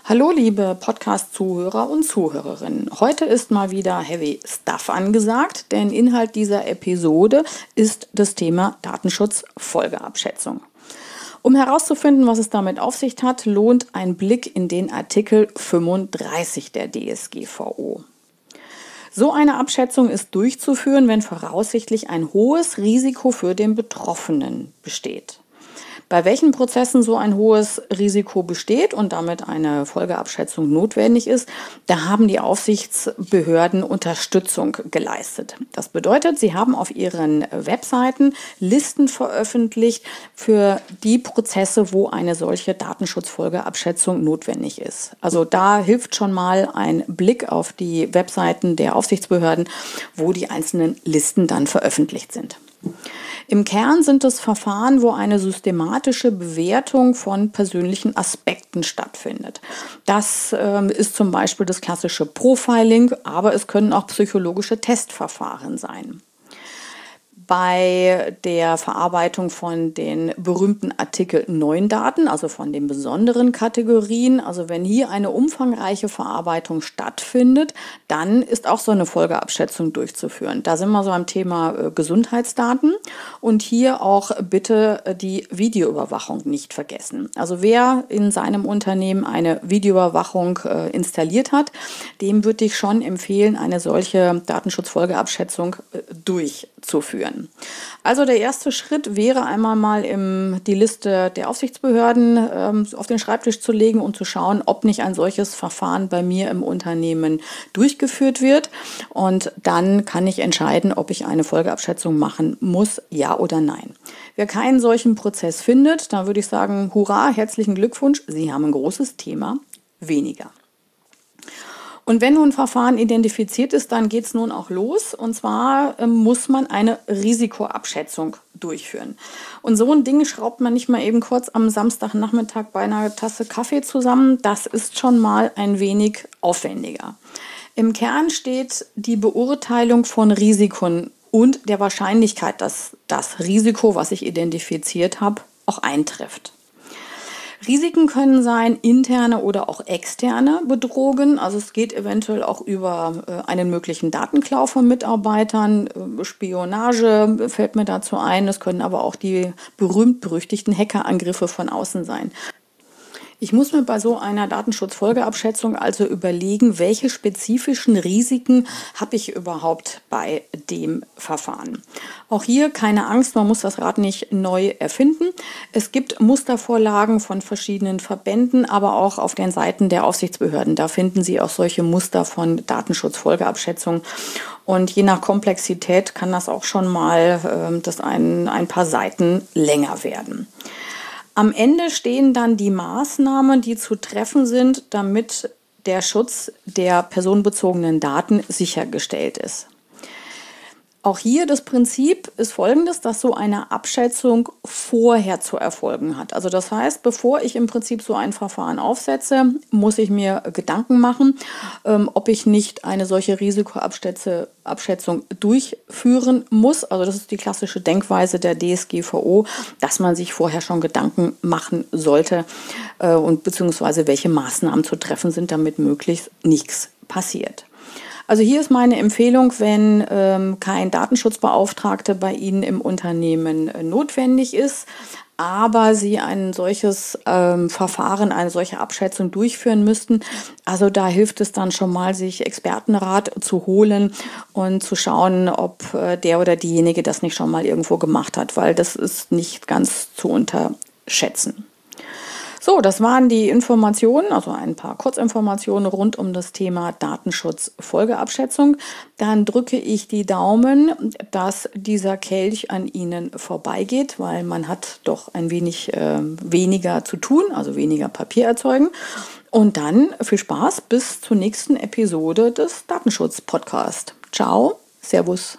Hallo liebe Podcast-Zuhörer und Zuhörerinnen. Heute ist mal wieder Heavy Stuff angesagt, denn Inhalt dieser Episode ist das Thema Datenschutz-Folgeabschätzung. Um herauszufinden, was es damit auf sich hat, lohnt ein Blick in den Artikel 35 der DSGVO. So eine Abschätzung ist durchzuführen, wenn voraussichtlich ein hohes Risiko für den Betroffenen besteht. Bei welchen Prozessen so ein hohes Risiko besteht und damit eine Folgeabschätzung notwendig ist, da haben die Aufsichtsbehörden Unterstützung geleistet. Das bedeutet, sie haben auf ihren Webseiten Listen veröffentlicht für die Prozesse, wo eine solche Datenschutzfolgeabschätzung notwendig ist. Also da hilft schon mal ein Blick auf die Webseiten der Aufsichtsbehörden, wo die einzelnen Listen dann veröffentlicht sind. Im Kern sind es Verfahren, wo eine systematische Bewertung von persönlichen Aspekten stattfindet. Das ist zum Beispiel das klassische Profiling, aber es können auch psychologische Testverfahren sein. Bei der Verarbeitung von den berühmten Artikel 9 Daten, also von den besonderen Kategorien, also wenn hier eine umfangreiche Verarbeitung stattfindet, dann ist auch so eine Folgeabschätzung durchzuführen. Da sind wir so am Thema Gesundheitsdaten und hier auch bitte die Videoüberwachung nicht vergessen. Also wer in seinem Unternehmen eine Videoüberwachung installiert hat, dem würde ich schon empfehlen, eine solche Datenschutzfolgeabschätzung durchzuführen. Also der erste Schritt wäre einmal mal die Liste der Aufsichtsbehörden auf den Schreibtisch zu legen und zu schauen, ob nicht ein solches Verfahren bei mir im Unternehmen durchgeführt wird. Und dann kann ich entscheiden, ob ich eine Folgeabschätzung machen muss, ja oder nein. Wer keinen solchen Prozess findet, dann würde ich sagen, hurra, herzlichen Glückwunsch, Sie haben ein großes Thema weniger. Und wenn nun ein Verfahren identifiziert ist, dann geht es nun auch los. Und zwar muss man eine Risikoabschätzung durchführen. Und so ein Ding schraubt man nicht mal eben kurz am Samstagnachmittag bei einer Tasse Kaffee zusammen. Das ist schon mal ein wenig aufwendiger. Im Kern steht die Beurteilung von Risiken und der Wahrscheinlichkeit, dass das Risiko, was ich identifiziert habe, auch eintrifft. Risiken können sein interne oder auch externe Bedrohungen. Also es geht eventuell auch über einen möglichen Datenklau von Mitarbeitern, Spionage fällt mir dazu ein. Es können aber auch die berühmt-berüchtigten Hackerangriffe von außen sein. Ich muss mir bei so einer Datenschutzfolgeabschätzung also überlegen, welche spezifischen Risiken habe ich überhaupt bei dem Verfahren. Auch hier keine Angst, man muss das Rad nicht neu erfinden. Es gibt Mustervorlagen von verschiedenen Verbänden, aber auch auf den Seiten der Aufsichtsbehörden. Da finden Sie auch solche Muster von Datenschutzfolgeabschätzungen. Und je nach Komplexität kann das auch schon mal ein paar Seiten länger werden. Am Ende stehen dann die Maßnahmen, die zu treffen sind, damit der Schutz der personenbezogenen Daten sichergestellt ist. Auch hier das Prinzip ist folgendes, dass so eine Abschätzung vorher zu erfolgen hat. Also das heißt, bevor ich im Prinzip so ein Verfahren aufsetze, muss ich mir Gedanken machen, ob ich nicht eine solche Risikoabschätzung durchführen muss. Also das ist die klassische Denkweise der DSGVO, dass man sich vorher schon Gedanken machen sollte und beziehungsweise welche Maßnahmen zu treffen sind, damit möglichst nichts passiert. Also hier ist meine Empfehlung, wenn kein Datenschutzbeauftragter bei Ihnen im Unternehmen notwendig ist, aber Sie ein solches Verfahren, eine solche Abschätzung durchführen müssten. Also da hilft es dann schon mal, sich Expertenrat zu holen und zu schauen, ob der oder diejenige das nicht schon mal irgendwo gemacht hat, weil das ist nicht ganz zu unterschätzen. So, das waren die Informationen, also ein paar Kurzinformationen rund um das Thema Datenschutz-Folgeabschätzung. Dann drücke ich die Daumen, dass dieser Kelch an Ihnen vorbeigeht, weil man hat doch ein wenig weniger zu tun, also weniger Papier erzeugen. Und dann viel Spaß bis zur nächsten Episode des Datenschutz-Podcast. Ciao, Servus.